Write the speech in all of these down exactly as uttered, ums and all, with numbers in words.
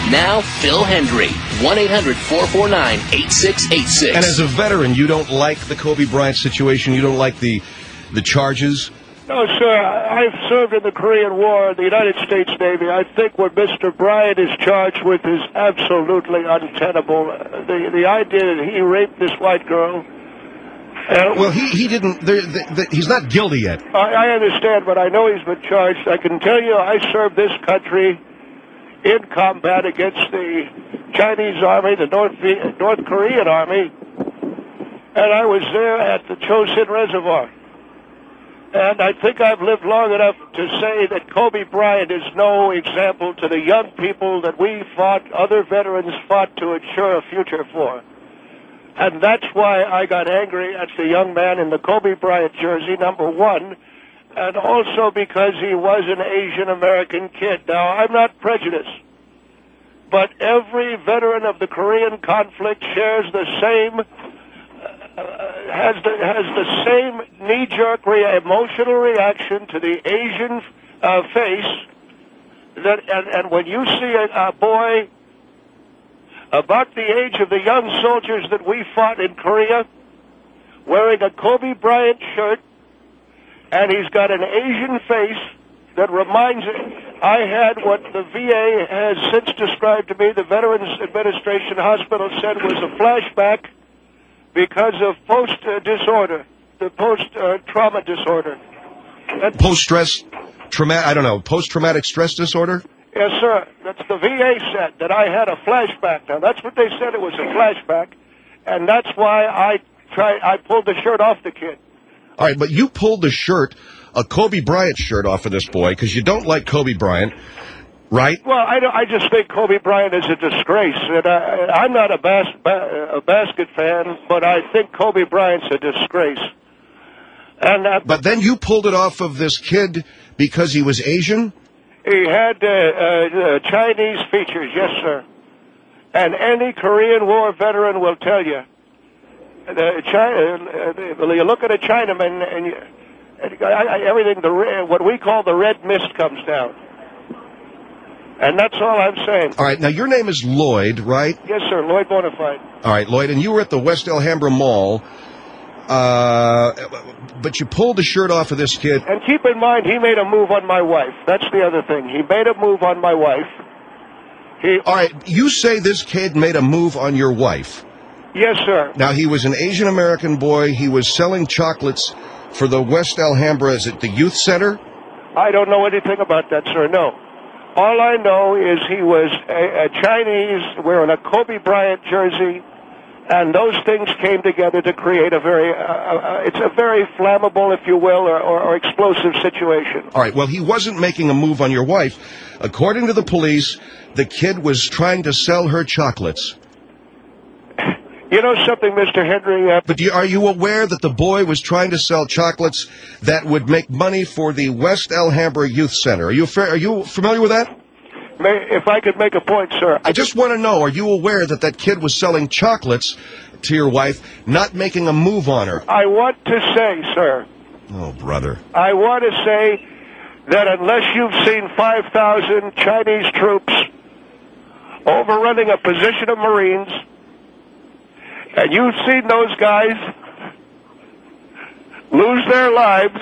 Now, Phil Hendry, one eight hundred four four nine eight six eight six. And as a veteran, you don't like the Kobe Bryant situation? You don't like the the charges? No, sir. I've served in the Korean War in the United States Navy. I think what Mister Bryant is charged with is absolutely untenable. The the idea that he raped this white girl. Uh, well, he he didn't. They're, they're, he's not guilty yet. I, I understand, but I know he's been charged. I can tell you, I served this country in combat against the Chinese Army, the North North Korean Army, and I was there at the Chosin Reservoir. And I think I've lived long enough to say that Kobe Bryant is no example to the young people that we fought, other veterans fought to ensure a future for. And that's why I got angry at the young man in the Kobe Bryant jersey, number one, and also because he was an Asian American kid. Now, I'm not prejudiced, but every veteran of the Korean conflict shares the same Uh, has the has the same knee-jerk re- emotional reaction to the Asian uh, face that, and, and when you see a, a boy about the age of the young soldiers that we fought in Korea wearing a Kobe Bryant shirt, and he's got an Asian face that reminds it. I had what the V A has since described to me, the Veterans Administration Hospital said was a flashback because of post-disorder, the post-trauma disorder. Post-stress, trauma, I don't know, post-traumatic stress disorder? Yes, sir. That's the V A said, that I had a flashback. Now, that's what they said, it was a flashback, and that's why I tried, I pulled the shirt off the kid. All right, but you pulled the shirt, a Kobe Bryant shirt off of this boy, because you don't like Kobe Bryant. Right? Well, I, don't, I just think Kobe Bryant is a disgrace. And I, I'm not a, bas- ba- a basket fan, but I think Kobe Bryant's a disgrace. And uh, But then you pulled it off of this kid because he was Asian? He had uh, uh, Chinese features, yes, sir. And any Korean War veteran will tell you. The China, uh, you look at a Chinaman, and, you, and I, I, everything, the what we call the red mist comes down. And that's all I'm saying. All right, now your name is Lloyd, right? Yes, sir, Lloyd Bonafide. All right, Lloyd, and you were at the West Alhambra Mall, uh, but you pulled the shirt off of this kid. And keep in mind, he made a move on my wife. That's the other thing. He made a move on my wife. He... All right, you say this kid made a move on your wife. Yes, sir. Now, he was an Asian American boy. He was selling chocolates for the West Alhambra, is it the youth center? I don't know anything about that, sir, no. All I know is he was a, a Chinese wearing a Kobe Bryant jersey, and those things came together to create a very, uh, uh, it's a very flammable, if you will, or, or, or explosive situation. All right, well, he wasn't making a move on your wife. According to the police, the kid was trying to sell her chocolates. You know something, Mister Henry? Uh, but do you, are you aware that the boy was trying to sell chocolates that would make money for the West Alhambra Youth Center? Are you are you familiar with that? May, if I could make a point, sir. I just want to know, are you aware that that kid was selling chocolates to your wife, not making a move on her? I want to say, sir. Oh, brother. I want to say that unless you've seen five thousand Chinese troops overrunning a position of Marines, and you've seen those guys lose their lives.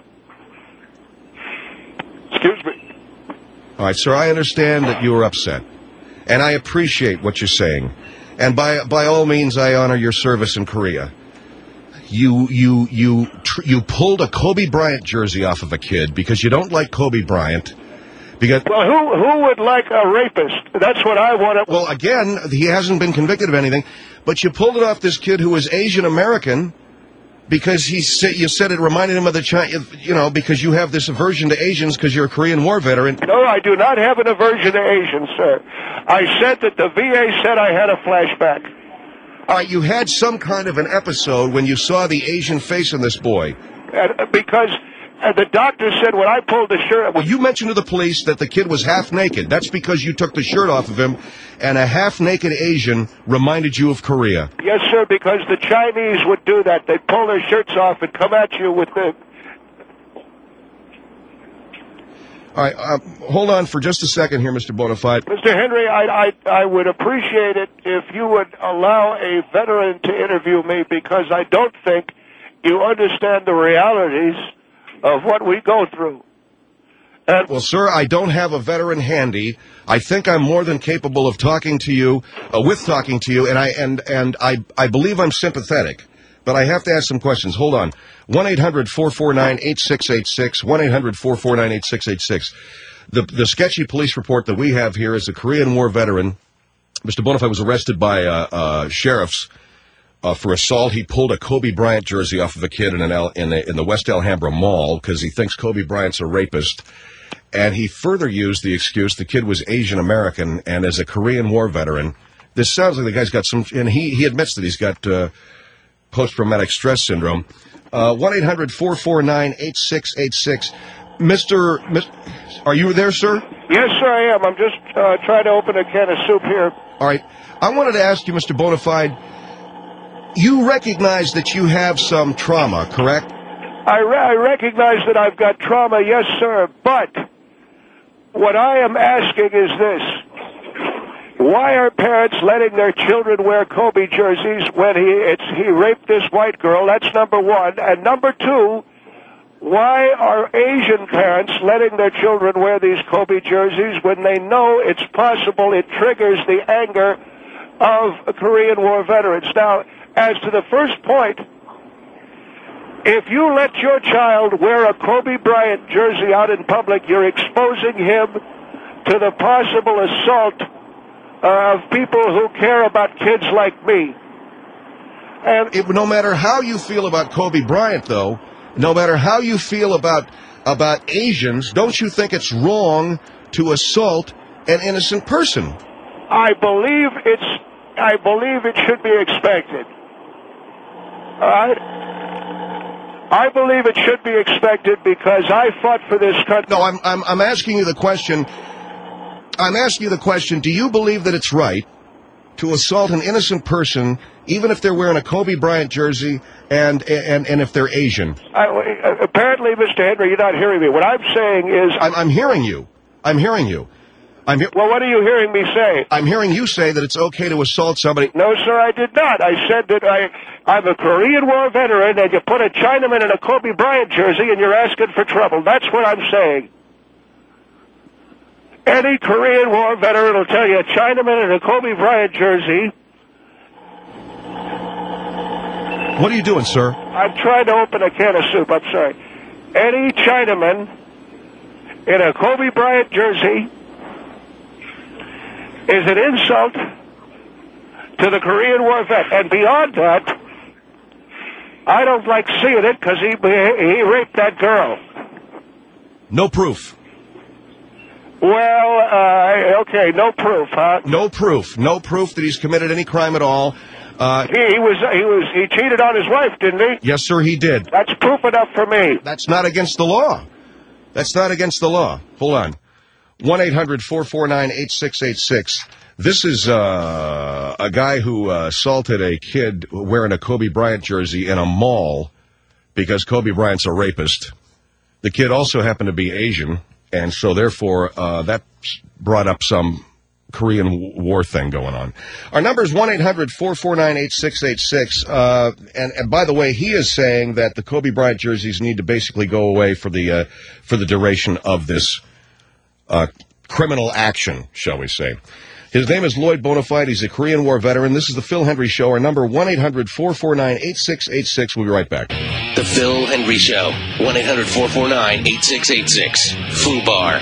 Excuse me. All right, sir, I understand that you are upset, and I appreciate what you're saying. And by by all means, I honor your service in Korea. You you you tr- you pulled a Kobe Bryant jersey off of a kid because you don't like Kobe Bryant. Because, well, who who would like a rapist? That's what I want to... Well, again, he hasn't been convicted of anything, but you pulled it off this kid who was Asian American because he said you said it reminded him of the China, you know, because you have this aversion to Asians because you're a Korean War veteran. No, I do not have an aversion to Asians, sir. I said that the V A said I had a flashback. All right, you had some kind of an episode when you saw the Asian face on this boy. Uh, because... And the doctor said when I pulled the shirt... Well, you mentioned to the police that the kid was half naked. That's because you took the shirt off of him, and a half-naked Asian reminded you of Korea. Yes, sir, because the Chinese would do that. They'd pull their shirts off and come at you with the... All right, uh, hold on for just a second here, Mister Bonafide. Mister Henry, I, I, I would appreciate it if you would allow a veteran to interview me, because I don't think you understand the realities of what we go through. And well, sir, I don't have a veteran handy. I think I'm more than capable of talking to you, uh, with talking to you, and I and and I I believe I'm sympathetic. But I have to ask some questions. Hold on. one eight hundred four four nine eight six eight six. one eight hundred four four nine eight six eight six. The the sketchy police report that we have here is a Korean War veteran. Mister Bonafide was arrested by uh, uh, sheriffs uh, for assault. He pulled a Kobe Bryant jersey off of a kid in an L, in, a, in the West Alhambra Mall because he thinks Kobe Bryant's a rapist. And he further used the excuse the kid was Asian American, and as a Korean War veteran, this sounds like the guy's got some. And he he admits that he's got Uh, post-traumatic stress syndrome. Uh, one eight hundred four four nine eight six eight six. Mister, Mis- are you there, sir? yes, sir, I am. I'm just uh, trying to open a can of soup here. All right. I wanted to ask you, Mister Bonafide, you recognize that you have some trauma, correct? I, re- I recognize that I've got trauma, yes, sir, but what I am asking is this. Why are parents letting their children wear Kobe jerseys when he it's, he raped this white girl? That's number one. And number two, why are Asian parents letting their children wear these Kobe jerseys when they know it's possible it triggers the anger of Korean War veterans? Now, as to the first point, if you let your child wear a Kobe Bryant jersey out in public, you're exposing him to the possible assault of people who care about kids like me. And It, no matter how you feel about Kobe Bryant, though, no matter how you feel about about Asians, don't you think it's wrong to assault an innocent person? I believe it's, I believe it should be expected. All right? I believe it should be expected because I fought for this country. No, I'm I'm I'm asking you the question. I'm asking you the question, do you believe that it's right to assault an innocent person, even if they're wearing a Kobe Bryant jersey and and, and if they're Asian? I, apparently, Mister Henry, you're not hearing me. What I'm saying is... I'm, I'm hearing you. I'm hearing you. I'm he- Well, what are you hearing me say? I'm hearing you say that it's okay to assault somebody. No, sir, I did not. I said that I, I'm a Korean War veteran, and you put a Chinaman in a Kobe Bryant jersey, and you're asking for trouble. That's what I'm saying. Any Korean War veteran will tell you a Chinaman in a Kobe Bryant jersey. What are you doing, sir? I'm trying to open a can of soup. I'm sorry. Any Chinaman in a Kobe Bryant jersey is an insult to the Korean War vet. And beyond that, I don't like seeing it because he, he raped that girl. No proof. Well, uh, okay, no proof, huh? No proof. No proof that he's committed any crime at all. Uh, He, he was he was he cheated on his wife, didn't he? yes, sir, he did. That's proof enough for me. That's not against the law. That's not against the law. Hold on. one eight hundred four four nine eight six eight six. This is uh, a guy who uh, assaulted a kid wearing a Kobe Bryant jersey in a mall because Kobe Bryant's a rapist. The kid also happened to be Asian, and so therefore uh, that brought up some Korean War thing going on. Our number is one eight hundred four four nine eight six eight six. Uh, and, and by the way, he is saying that the Kobe Bryant jerseys need to basically go away for the uh, for the duration of this uh, criminal action, shall we say. His name is Lloyd Bonafide. He's a Korean War veteran. This is the Phil Hendry Show. Our number, one eight hundred four four nine eight six eight six. We'll be right back. The Phil Hendry Show. one eight hundred four four nine eight six eight six. FUBAR.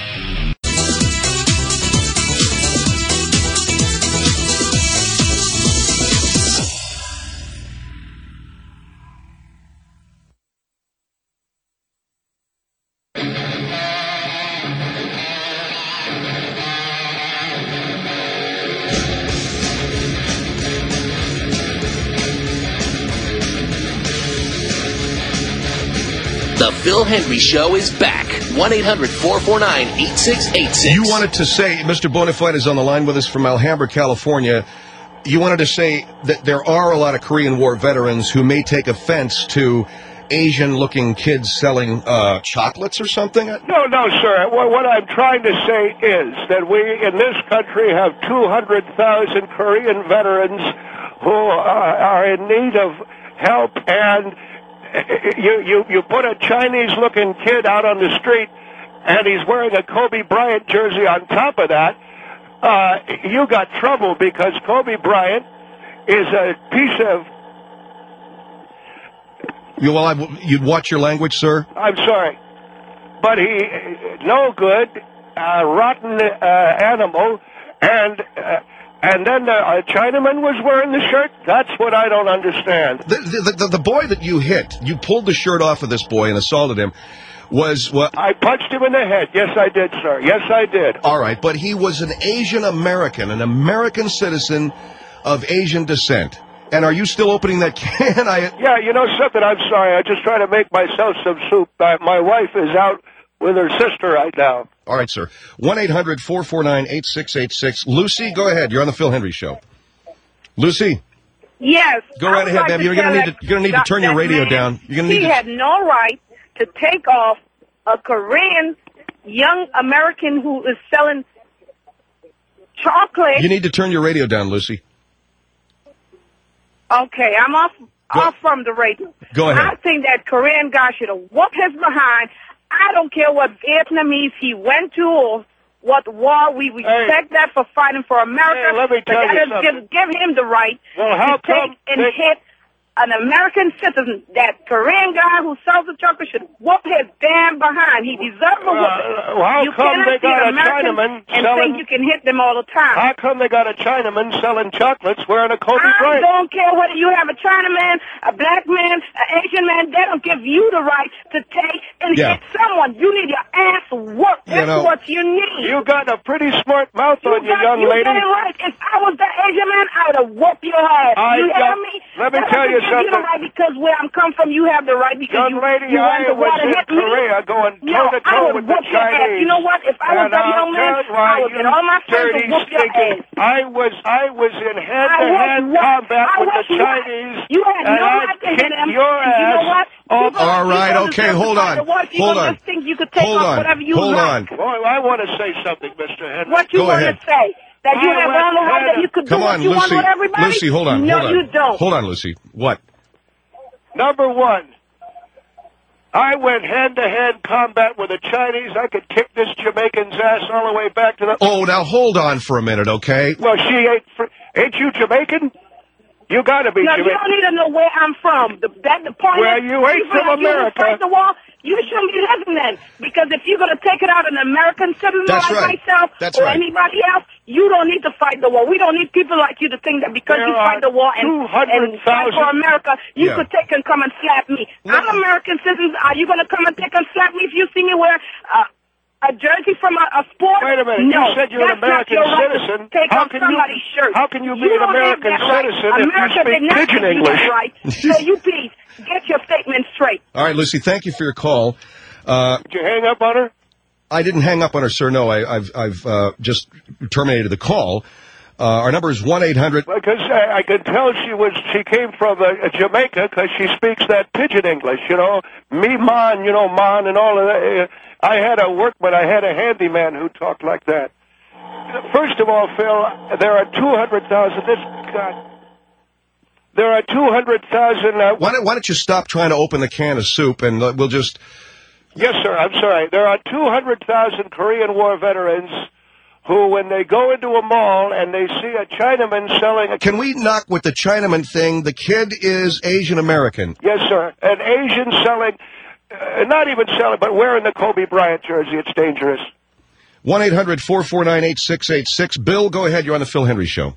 The Phil Hendry Show is back. one eight hundred four four nine eight six eight six. You wanted to say, Mister Bonafide is on the line with us from Alhambra, California. You wanted to say that there are a lot of Korean War veterans who may take offense to Asian-looking kids selling uh, chocolates or something? No, no, sir. What, what I'm trying to say is that we in this country have two hundred thousand Korean veterans who uh, are in need of help, and you, you, you put a Chinese-looking kid out on the street, and he's wearing a Kobe Bryant jersey on top of that. Uh, you got trouble because Kobe Bryant is a piece of... You, well, I, you'd watch your language, sir? I'm sorry. But he, no good, uh, rotten uh, animal, and uh, and then the, a Chinaman was wearing the shirt? That's what I don't understand. The, the, the, the boy that you hit, you pulled the shirt off of this boy and assaulted him, was what? I punched him in the head. Yes, I did, sir. Yes, I did. All right, but he was an Asian American, an American citizen of Asian descent. And are you still opening that can? I... Yeah, you know something? I'm sorry. I just trying to make myself some soup. Uh, my wife is out with her sister right now. All right, sir. one eight hundred four four nine eight six eight six. Lucy, go ahead. You're on the Phil Henry Show. Lucy? Yes. Go right ahead, ma'am. You're going to need to, you're gonna need to turn your radio down. You're gonna need he to... had no right to take off a Korean young American who is selling chocolate. You need to turn your radio down, Lucy. Okay, I'm off Go. off from the radio. Go ahead. I think that Korean guy should have whooped his behind. I don't care what Vietnamese he went to or what war. We respect hey. that for fighting for America. Hey, let me tell but you give, something. give him the right well, how to come take and they... hit an American citizen. That Korean guy who sells the chocolate should whoop his damn behind. He deserves a whooping. Uh, well, how you come cannot they got a American Chinaman and selling... think you can hit them all the time. How come they got a Chinaman selling chocolates wearing a Kobe I Bryant? don't care whether you have a Chinaman, a black man, an Asian man. They don't give you the right to take and Yeah. hit someone. You need your ass whooped. That's You know, what you need. You got a pretty smart mouth You on you, got, young you lady. got it right. If I was the Asian man, I would have whooped your ass. I you hear got- me? let me That tell doesn't you give You the something. right because where I'm come from, you have the right because Young you, lady, you want I the war was to in hit me. Korea going Yo, toe to I toe would with the whoop your ass. Chinese. You know what? If I was And that I'll young man, tell you why I would you get all my friends to dirty, whoop your stinking- ass. I was I was in hand-to-hand I was combat I with was the Chinese, You had and no I right to hit kicked him. your And you know ass. what? off- People- All right, people okay, deserve to hold fight on. the war. People Hold on. just think you could take Hold off on. whatever you Hold like. on. Boy, I want to say something, Mister Henry. What you Go want ahead. to say? That you I have went all the right ahead that you could Come do on, what you Lucy. want with everybody? Lucy, hold on. No, hold on. you don't. Hold on, Lucy. What? Number one, I went hand-to-hand combat with the Chinese. I could kick this Jamaican's ass all the way back to the... Oh, now hold on for a minute, okay? Well, she ain't... Fr- ain't you Jamaican? You got to be No, you Jamaican. don't need to know where I'm from. The, that, the point Well, is, you ain't people from like you who America. fight the war, you shouldn't be living then. Because if you're going to take it out on an American citizen That's like right. myself That's or right. anybody else, you don't need to fight the war. We don't need people like you to think that because There you are fight the war and, two hundred and fight for thousand America, you Yeah. could take and come and slap me. I'm American citizen. Are you going to come and take and slap me if you see me wear uh, a jersey from a, a sport? Wait a minute. No, You said you're an that's not American your right to citizen. Take How off can you- somebody's shirt. how can you be an don't have American that right. citizen if you America speak did not pidgin give you English? that right. So you please get your statement straight. All right, Lucy, thank you for your call. Uh, Did you hang up on her? I didn't hang up on her, sir. No, I, I've, I've uh, just terminated the call. Uh, our number is one eight hundred. Because I, I could tell she was she came from uh, Jamaica because she speaks that pidgin English, you know, me man, you know, man, and all of that. I had a workman, I had a handyman who talked like that. First of all, Phil, there are two hundred thousand. This God, there are two hundred thousand. Uh, Why don't, why don't you stop trying to open the can of soup and uh, we'll just... yes, sir. I'm sorry. There are two hundred thousand Korean War veterans who, when they go into a mall and they see a Chinaman selling a... Can we knock with the Chinaman thing? The kid is Asian American. Yes, sir. An Asian selling, uh, not even selling, but wearing the Kobe Bryant jersey. It's dangerous. one eight hundred four four nine eight six eight six. Bill, go ahead. You're on the Phil Henry Show.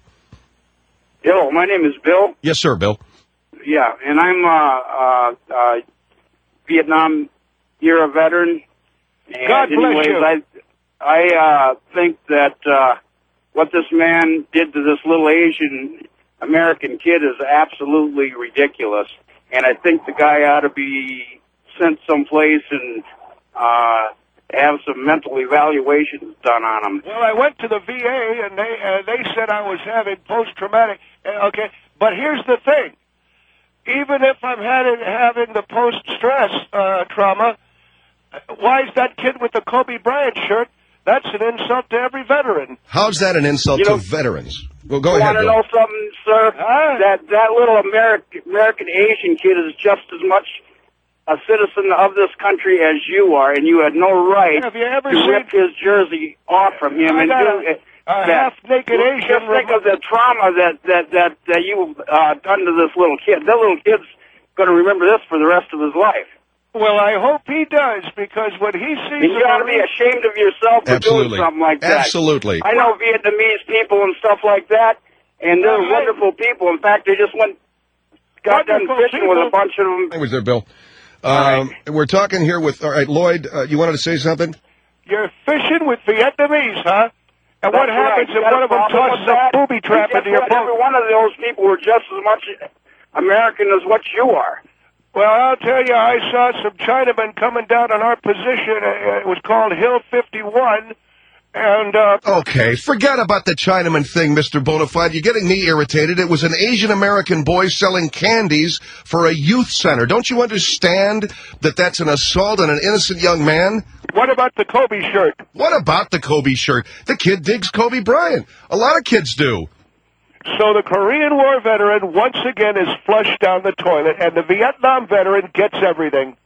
Hello, my name is Bill. Yes, sir, Bill. Yeah, and I'm a uh, uh, uh, Vietnam era veteran. And God bless anyways, you. I I uh, think that uh, what this man did to this little Asian American kid is absolutely ridiculous, and I think the guy ought to be sent someplace and uh, have some mental evaluations done on him. Well, I went to the V A and they uh, they said I was having post traumatic. Uh, okay, but here's the thing: even if I'm having, having the post-stress uh, trauma, why is that kid with the Kobe Bryant shirt? That's an insult to every veteran. How's that an insult You to know- veterans? Well, go You ahead, want to Bill. know something, sir? Huh? That that little American American Asian kid is just as much a citizen of this country as you are, and you had no right Have you ever to seen- rip his jersey off from him I and got do a- it. a that- half-naked Asian Just think of the trauma that that that, that you've uh, done to this little kid. That little kid's going to remember this for the rest of his life. Well, I hope he does, because when he sees And you a ought to be Marine- ashamed of yourself for Absolutely. doing something like that. Absolutely. I know Vietnamese people and stuff like that, and they're Uh, I- wonderful people. In fact, they just went got done Wonderful fishing with a people. bunch of them. Language there, Bill. Um, We're talking here with, all right, Lloyd, uh, you wanted to say something? You're fishing with Vietnamese, huh? And what That's happens right. You if got one a of them problem tosses with that? a booby trap And guess into your what? Every boat? one of those people were just as much American as what you are. Well, I'll tell you, I saw some Chinamen coming down on our position. Uh, It was called Hill fifty-one, and uh, Okay, forget about the Chinaman thing, Mister Bonafide. You're getting me irritated. It was an Asian American boy selling candies for a youth center. Don't you understand that that's an assault on an innocent young man? what about the Kobe shirt? What about the Kobe shirt? The kid digs Kobe Bryant. A lot of kids do. So the Korean War veteran once again is flushed down the toilet, and the Vietnam veteran gets everything.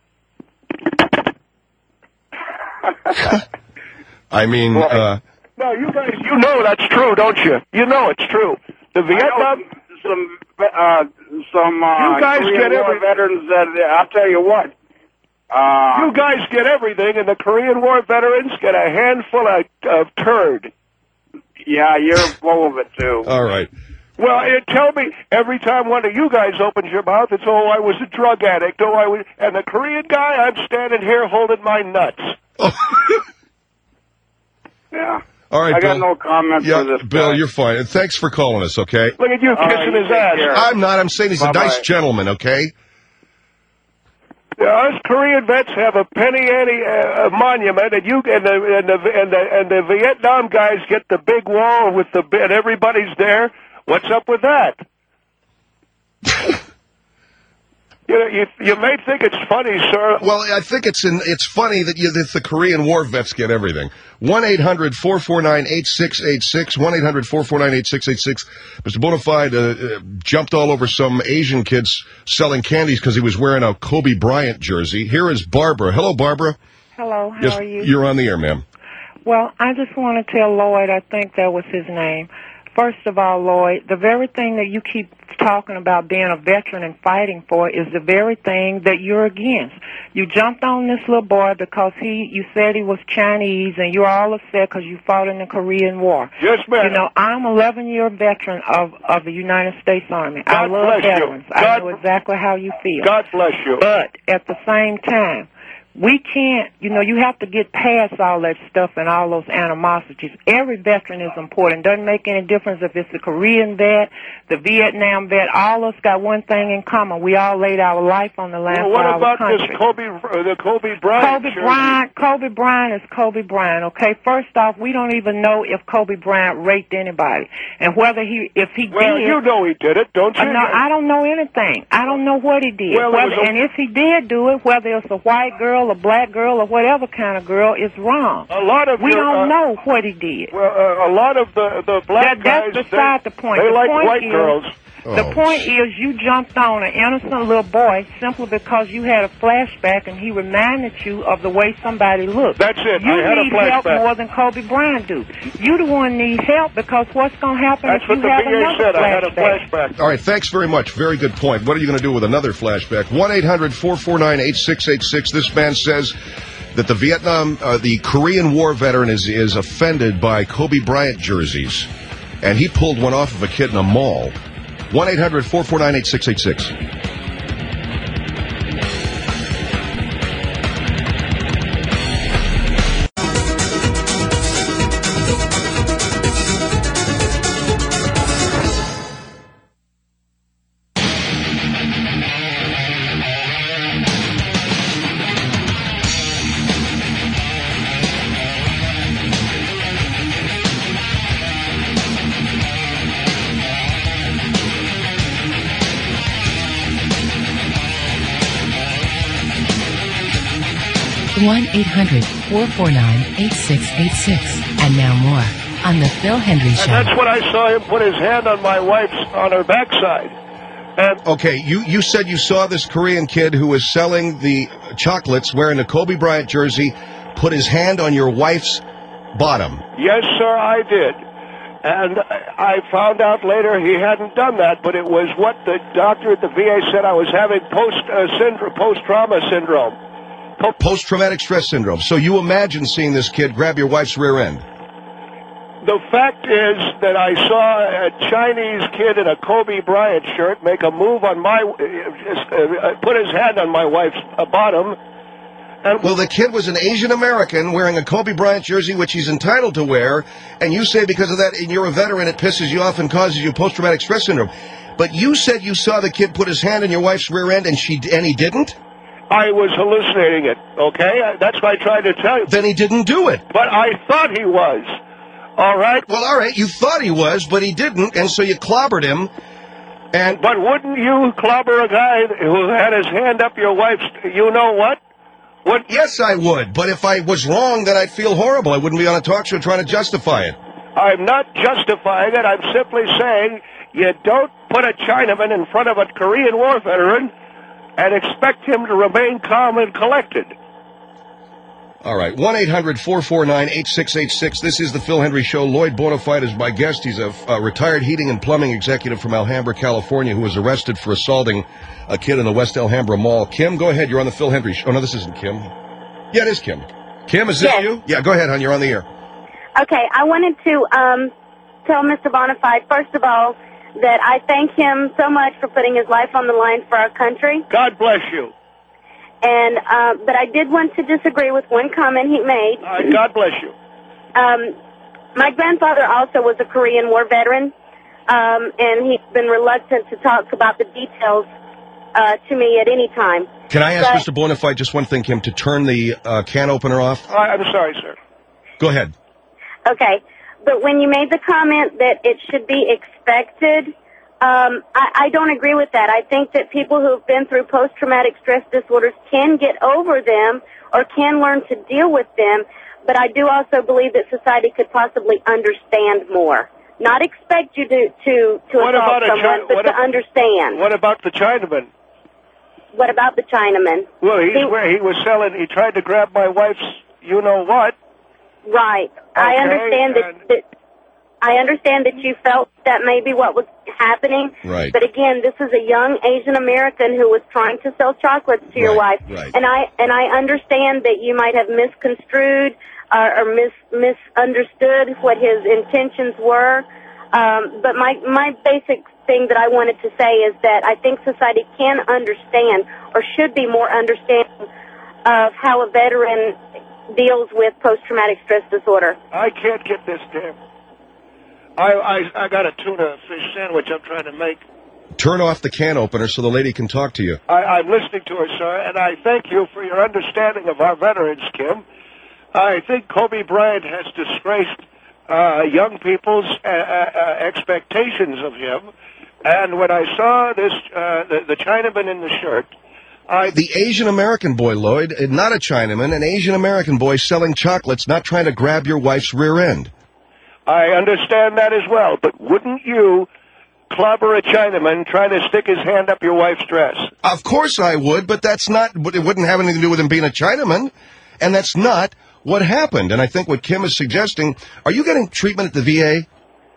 I mean, uh, No, you guys, you know that's true, don't you? You know it's true. The I Vietnam. know some uh, some uh, You guys Korean get War every- veterans that I'll tell you what. Uh, You guys get everything, and the Korean War veterans get a handful of, of turd. yeah, you're full of it too. all right. Well, it, tell me, every time one of you guys opens your mouth, it's, oh, I was a drug addict, oh, I was... And the Korean guy, I'm standing here holding my nuts. Yeah. All right, I got Bill. no comment Yeah, for this Bill, guy. you're fine. And thanks for calling us, okay? Look at you right, kissing you his take ass. care. I'm not. I'm saying he's a Bye-bye. nice gentleman, okay? Yeah, us Korean vets have a penny ante uh, monument, and you and the and the and the and the Vietnam guys get the big wall with the and everybody's there. What's up with that? You know, you you may think it's funny, sir. Well, I think it's in, it's funny that, you, that the Korean War vets get everything. one eight hundred four four nine eight six eight six, one eight hundred four four nine eight six eight six. Mister Bonafide uh, uh, jumped all over some Asian kids selling candies because he was wearing a Kobe Bryant jersey. Here is Barbara. Hello, Barbara. Hello, how Yes, are you? you're on the air, ma'am. Well, I just want to tell Lloyd, I think that was his name. First of all, Lloyd, the very thing that you keep talking about being a veteran and fighting for is the very thing that you're against. You jumped on this little boy because he, you said he was Chinese, and you're all upset because you fought in the Korean War. Yes, ma'am. You know, I'm an eleven-year veteran of, of the United States Army. I God love bless you. veterans. I God- know exactly how you feel. God bless you. But at the same time, we can't, you know, you have to get past all that stuff and all those animosities. Every veteran is important. Doesn't make any difference if it's the Korean vet, the Vietnam vet. All of us got one thing in common. We all laid our life on the line Well, for what our about country. this Kobe, uh, the Kobe Bryant? Kobe jersey? Bryant, Kobe Bryant is Kobe Bryant, okay? First off, we don't even know if Kobe Bryant raped anybody. And whether he, if he Well, did... you know he did it, don't you? Uh, no, I don't know anything. I don't know what he did. Well, it whether, was a- and if he did do it, whether it's a white girl, a black girl, or whatever kind of girl, it's wrong. A lot of We your, don't uh, know what he did. Well, uh, a lot of the the black That, that's guys, beside they, the point. They the like point white is, girls. The Oh, point is, you jumped on an innocent little boy simply because you had a flashback and he reminded you of the way somebody looked. That's it. You I had a need help flashback. more than Kobe Bryant do. You the one need help because what's going to happen That's if what you the have V A another said. I had a flashback? flashback. All right, thanks very much. Very good point. What are you going to do with another flashback? one eight hundred four four nine eight six eight six. This man says that the Vietnam, uh, the Korean War veteran is, is offended by Kobe Bryant jerseys, and he pulled one off of a kid in a mall. one eight hundred four four nine eight six eight six. one eight hundred four four nine eight six eight six. And now more on the Phil Hendry Show. And that's when I saw him put his hand on my wife's, on her backside. And Okay, you, you said you saw this Korean kid who was selling the chocolates wearing a Kobe Bryant jersey put his hand on your wife's bottom. yes, sir, I did. And I found out later he hadn't done that, but it was what the doctor at the V A said I was having post uh, syndrome, post-trauma syndrome. Po- Post-traumatic stress syndrome. So you imagine seeing this kid grab your wife's rear end. The fact is that I saw a Chinese kid in a Kobe Bryant shirt make a move on my, uh, uh, put his hand on my wife's uh, bottom. And Well, the kid was an Asian American wearing a Kobe Bryant jersey, which he's entitled to wear, and you say because of that, and you're a veteran, it pisses you off and causes you post-traumatic stress syndrome. But you said you saw the kid put his hand on your wife's rear end, and she and he didn't? I was hallucinating it, okay? That's what I tried to tell you. Then he didn't do it. But I thought he was. All right? Well, all right, you thought he was, but he didn't, and so you clobbered him. And But wouldn't you clobber a guy who had his hand up your wife's, you know what? What? yes, I would. But if I was wrong, then I'd feel horrible. I wouldn't be on a talk show trying to justify it. I'm not justifying it. I'm simply saying you don't put a Chinaman in front of a Korean War veteran and expect him to remain calm and collected. All right, one eight hundred four four nine eight six eight six. This is the Phil Hendry Show. Lloyd Bonafide is my guest. He's a, a retired heating and plumbing executive from Alhambra, California, who was arrested for assaulting a kid in the West Alhambra Mall. Kim, go ahead. You're on the Phil Hendry Show. Oh, no, this isn't Kim. Yeah, it is Kim. Kim, is this Yes. you? Yeah, go ahead, hon. You're on the air. Okay, I wanted to um, tell Mister Bonafide, first of all, that I thank him so much for putting his life on the line for our country. God bless you. And uh, but I did want to disagree with one comment he made. Uh, God bless you. Um, my grandfather also was a Korean War veteran, um, and he's been reluctant to talk about the details uh, to me at any time. Can I ask But- Mister Bonafide just one thing, Kim, to turn the uh, can opener off? I, I'm sorry, sir. Go ahead. Okay, but when you made the comment that it should be expected, um, I, I don't agree with that. I think that people who've been through post-traumatic stress disorders can get over them or can learn to deal with them, but I do also believe that society could possibly understand more. Not expect you to, to, to What assault about a someone, Chi- but what to ab- understand. What about the Chinaman? What about the Chinaman? Well, he's He- where he was selling. He tried to grab my wife's, you know what? Right. I Okay, understand that, and- that I understand that you felt that may be what was happening. Right. But again, this is a young Asian American who was trying to sell chocolates to your Right, wife. right. And I and I understand that you might have misconstrued uh, or mis misunderstood what his intentions were. Um, but my my basic thing that I wanted to say is that I think society can understand or should be more understanding of how a veteran deals with post-traumatic stress disorder. I can't get this damn. I, I I got a tuna fish sandwich I'm trying to make. Turn off the can opener so the lady can talk to you. I, I'm listening to her, sir, and I thank you for your understanding of our veterans, Kim. I think Kobe Bryant has disgraced uh, young people's uh, uh, expectations of him. And when I saw this, uh, the, the Chinaman in the shirt, I The Asian American boy, Lloyd, uh, not a Chinaman, an Asian American boy selling chocolates, not trying to grab your wife's rear end. I understand that as well. But wouldn't you clobber a Chinaman trying to stick his hand up your wife's dress? Of course I would, but that's not, it wouldn't have anything to do with him being a Chinaman. And that's not what happened. And I think what Kim is suggesting, are you getting treatment at the V A?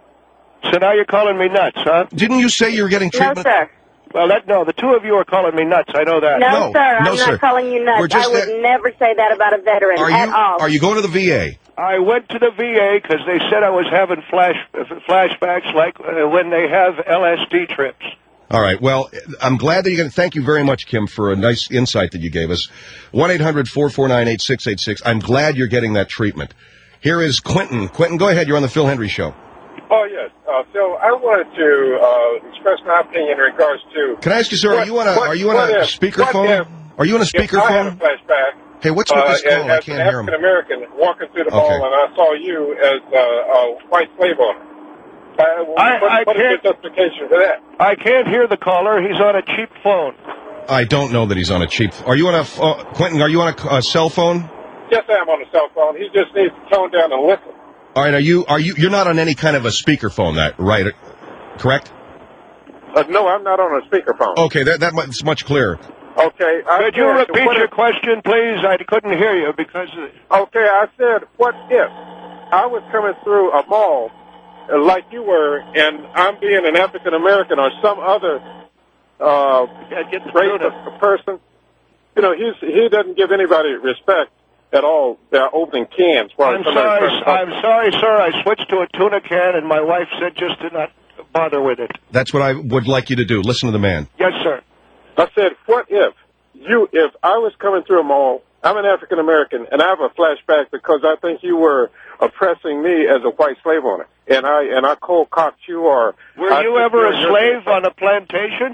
So now you're calling me nuts, huh? Didn't you say you were getting No, treatment? sir. Well, that no, the two of you are calling me nuts. I know that. No, No, sir. I'm no, not sir. calling you nuts. We're just I would at- never say that about a veteran Are at you, all. are you going to the V A? I went to the V A because they said I was having flash flashbacks like uh, when they have L S D trips. All right. Well, I'm glad that you're going to. Thank you very much, Kim, for a nice insight that you gave us. one eight hundred four four nine eight six eight six. I'm glad you're getting that treatment. Here is Quentin. Quentin, go ahead. You're on the Phil Hendry Show. Oh, yes. Uh, Phil, I wanted to uh, express my opinion in regards to... Can I ask you, sir, are What- you on a what- are you on what a if- speakerphone? what if- Are you on a If I had a speakerphone? flashback... Hey, what's with this uh, call? I as can't an hear him. African American walking through the mall, Okay. and I saw you as uh, a white slave owner. Uh, I- what, I what is can't- your justification for that? I can't hear the caller. He's on a cheap phone. I don't know that he's on a cheap. Are you on a uh, Quentin? Are you on a uh, cell phone? Yes, I am on a cell phone. He just needs to tone down and listen. All right. Are you? Are you? You're not on any kind of a speakerphone, that right? Correct. Uh, no, I'm not on a speakerphone. Okay, that that's much clearer. Okay. I Could you said, repeat what your if- question, please? I couldn't hear you because... Okay, I said, what if I was coming through a mall uh, like you were, and I'm being an African American or some other uh, race of person? You know, he's he doesn't give anybody respect at all. They're opening cans. While I'm somebody's sorry, trying to talk. I'm sorry, sir. I switched to a tuna can, and my wife said just to not bother with it. That's what I would like you to do. Listen to the man. Yes, sir. I said, what if you, if I was coming through a mall, I'm an African American, and I have a flashback because I think you were oppressing me as a white slave owner, and I and I cold cocked you, or Were I you took ever your- a your- slave on a plantation?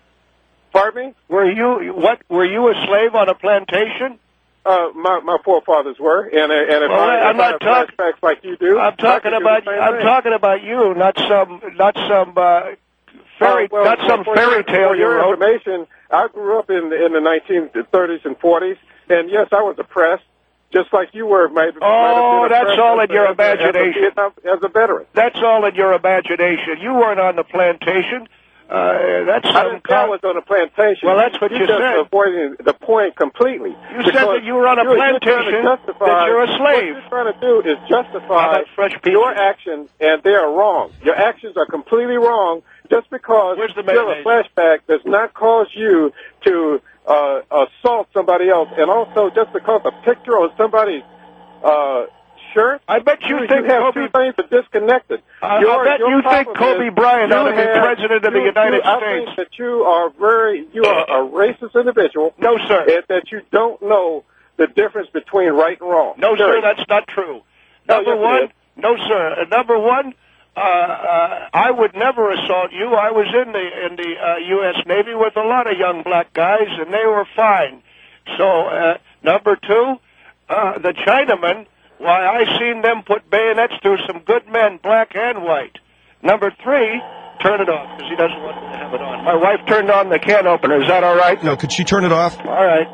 Pardon me? Were you what? Were you a slave on a plantation? Uh, my my forefathers were, and and if Well, I, I'm if I not have talk- flashbacks like you do, I'm talking I could do about. the same I'm thing. talking about you, not some, not some uh, fairy, Uh, well, not some for fairy your, tale for you your wrote. information, I grew up in in the nineteen thirties and forties, and yes, I was oppressed, just like you were. Maybe, Oh, might have been that's oppressed all as in your a- as a- as a imagination. Vietnam- As a veteran, That's all in your imagination. You weren't on the plantation. Uh, that's I some didn't say I com- was on a plantation. Well, that's what you just said. avoiding the point completely. You said that you were on a you're, you're trying to plantation, justify, that you're a slave. What you're trying to do is How justify about fresh peaches? your actions, and they are wrong. Your actions are completely wrong just because Where's the you have a mayonnaise? flashback does not cause you to uh, assault somebody else, and also just because a picture on somebody's uh, shirt. I bet you you, think you have Kobe. two things that are disconnected. I- I Your- bet your you think problem Kobe is Bryant you ought to be have- president of the you- United you- I States. think that you are very, you are a racist individual. No, sir. And that you don't know the difference between right and wrong. No, sir, Period. that's not true. No, Number yes, it one, is. no, sir. Uh, number one, uh, uh, I would never assault you. I was in the in the uh, U S Navy with a lot of young black guys, and they were fine. So, uh, number two, uh, the Chinamen. Why, I seen them put bayonets through some good men, black and white. Number three, turn it off because he doesn't want to have it on. My wife turned on the can opener. Is that all right? No, could she turn it off? All right.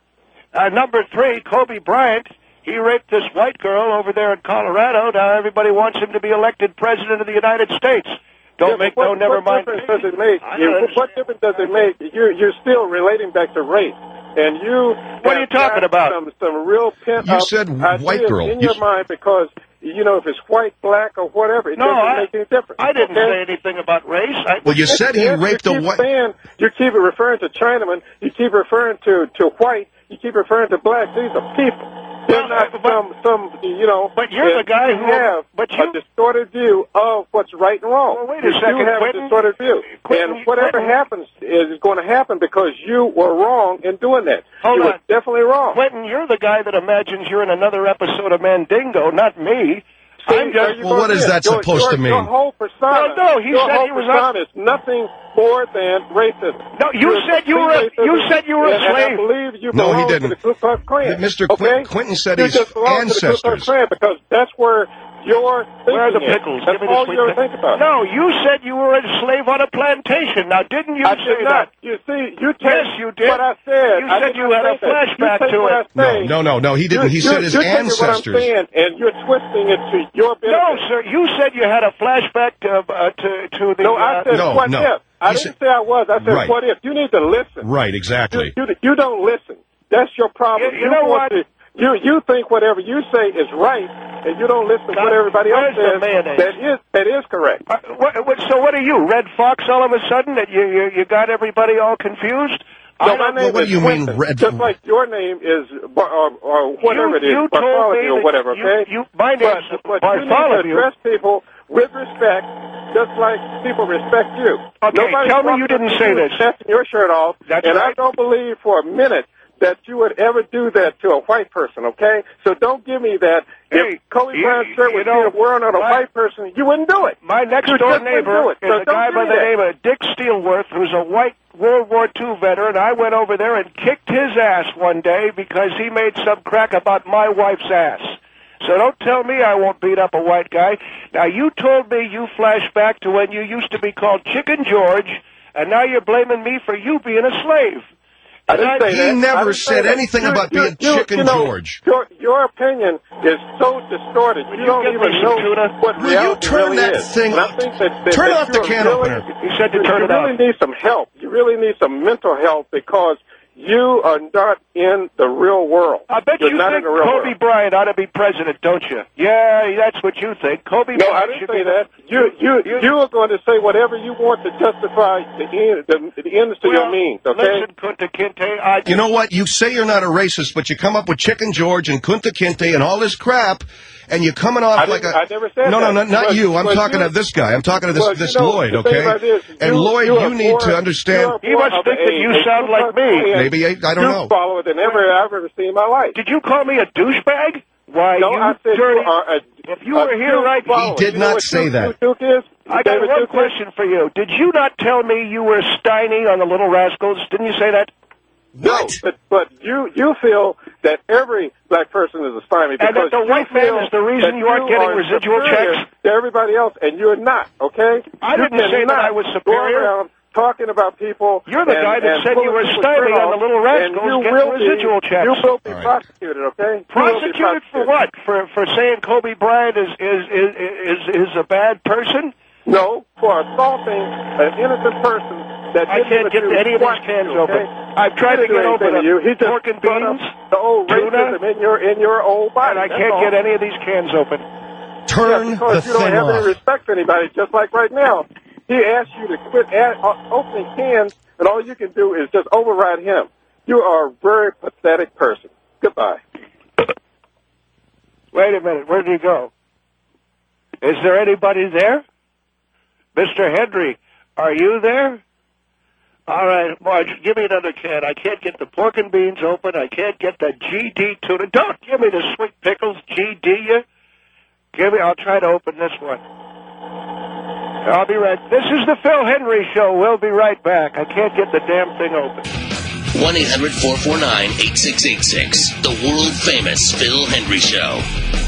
Uh, number three, Kobe Bryant. He raped this white girl over there in Colorado. Now everybody wants him to be elected president of the United States. Don't Yeah, make but no what, never what mind. difference does it make? I You- don't what difference does it make? You're, you're still relating back to race. And you What are you have talking got about? Some, some real pent You up said ideas white girl. in You your s- mind because, you know, if it's white, black, or whatever, it No, doesn't I- make any difference. I didn't okay? say anything about race. I, Well, you said he Yes, raped you a keep white. saying, you keep referring to Chinaman, you keep referring to, to white, you keep referring to black. These are people. They're Well, not but- some, some, you know. But you're the guy you who- have but a you- distorted view of what's right and wrong. Well, wait a you second, do have Quentin. a distorted view. Quentin, and whatever Quentin. happens is going to happen because you were wrong in doing that. Hold you on. were definitely wrong. Quentin, you're the guy that imagines you're in another episode of Mandingo, not me. See, I'm there just. you Well, go what is again. that Your- supposed your, to mean? Your whole persona. Well, no, he your said whole he was persona is nothing more than racism. No, you You're said you were a- complete you racism, said you were a and, and slave. I believe you No, he belong didn't. to the Ku Klux Klan. Mister Okay? Quin- Quentin said you his just belong To the Ku Klux ancestors. Klan because that's where your thinking Where are the is. pickles? That's Give me the all sweet you ever pickles. think about. No, you said you were a slave on a plantation. Now, didn't you I say did not. that? You see, you take Yes, you did. what I said. You I said did you not had a say that. flashback you take to what it. I say, No, no, no, no. He didn't. He you, said you, his you're taking ancestors. What I'm saying, and you're twisting it to your benefit. No, sir. You said you had a flashback to uh, to, to the. No, I uh, said No, what no. if. I He didn't said- say I was. I said Right. what if. You need to listen. Right, You, exactly. you, you don't listen. That's your problem. You- you know want what? To, you you think whatever you say is right, and you don't listen to God, what everybody else where's the says. mayonnaise? That is that is correct. Uh, what, what, so what are you, Red Fox? All of a sudden, that you you, you got everybody all confused? No, I my don't- name Well, what is do you mean, Quentin, Red- Just like your name is Bar- or, or whatever you, it is, you told Bartholomew me or that whatever. you, Okay. you, my name's but, but you need to Bartholomew. address people with respect, just like people respect you. Okay, Nobody's tell me walking you didn't up to say you this. taking your shirt off, That's and right. I don't believe for a minute that you would ever do that to a white person. Okay, so don't give me that. Hey, if Kobe you- Bryant's shirt you was know, being worn on a my- white person, you wouldn't do it. My next You door just wouldn't neighbor do it. is So a don't guy give by me the that. name of Dick Steelworth, who's a white World War Two veteran. I went over there and kicked his ass one day because he made some crack about my wife's ass. So don't tell me I won't beat up a white guy. Now, you told me you flashed back to when you used to be called Chicken George, and now you're blaming me for you being a slave. I didn't say he that. I never didn't say said that. anything You- about you- being you- Chicken you know, George. Your, your opinion is so distorted. You, you don't get even me know some tuna? what Will you reality turn really that is. thing- And I think that, that, turn that off the you're can really, opener. He said to you, turn you it really off. need some help. You really need some mental help because you are not in the real world. I bet You're you not think in the real Kobe world. Bryant ought to be president, don't you? Yeah, that's what you think. Kobe No, Bryant I didn't should say be that. You, you, you are going to say whatever you want to justify the end, the, the ends to well, your means. Okay. Listen, Kunta Kinte, I You know what? You say you're not a racist, but you come up with Chicken George and Kunta Kinte and all this crap, and you're coming off I like a... didn't- I never said no, that. no, no, not But- you. I'm but talking you- to this guy. I'm talking to this, Well, you this know, Lloyd, the thing okay? about this, and you- Lloyd, you you, are need more- to understand... are He must more of think a- that you a sound like super me. fan Maybe, I, I don't Duke know. follower than ever I've ever seen in my life. Did you call me a douchebag? Why, No, you I said dirty... you are a, If you a were here Duke right... follower. He did You know not what say Duke, that. Duke is? I got David one Duke is? question for you. Did you not tell me you were Steiny on the Little Rascals? Didn't you say that? No, but, but you you feel that every black person is a stymie And because that the you white man feel is the reason that you aren't getting are residual superior checks? to everybody else, and you're not. Okay? I you didn't say that cannot I was go superior. around talking about people. You're the and, guy that and said you pulling were people's stymie credit on the off, Little and Rascals you getting will residual be, checks. You will be All right. prosecuted. Okay? You will be Prosecuted for what? For for saying Kobe Bryant is is is is, is a bad person? No, for assaulting an innocent person that I didn't can't even get do any of what these cans to, okay? open. I've tried He to didn't get do open anything to you. He just pork and brought up beans, the old tuna, racism in your in your old body. and I That's can't all. get any of these cans open. Turn Yeah, because the you don't thing have off. any respect for anybody. Just like right now, he asked you to quit ad- uh, opening cans, and all you can do is just override him. You are a very pathetic person. Goodbye. Wait a minute. Where did he go? Is there anybody there? Mister Henry, are you there? All right, Marge, give me another can. I can't get the pork and beans open. I can't get the G D tuna. Don't give me the sweet pickles, G D you. Give me, I'll try to open this one. I'll be right. This is the Phil Henry Show. We'll be right back. I can't get the damn thing open. one eight hundred four four nine eight six eight six. The world famous Phil Henry Show.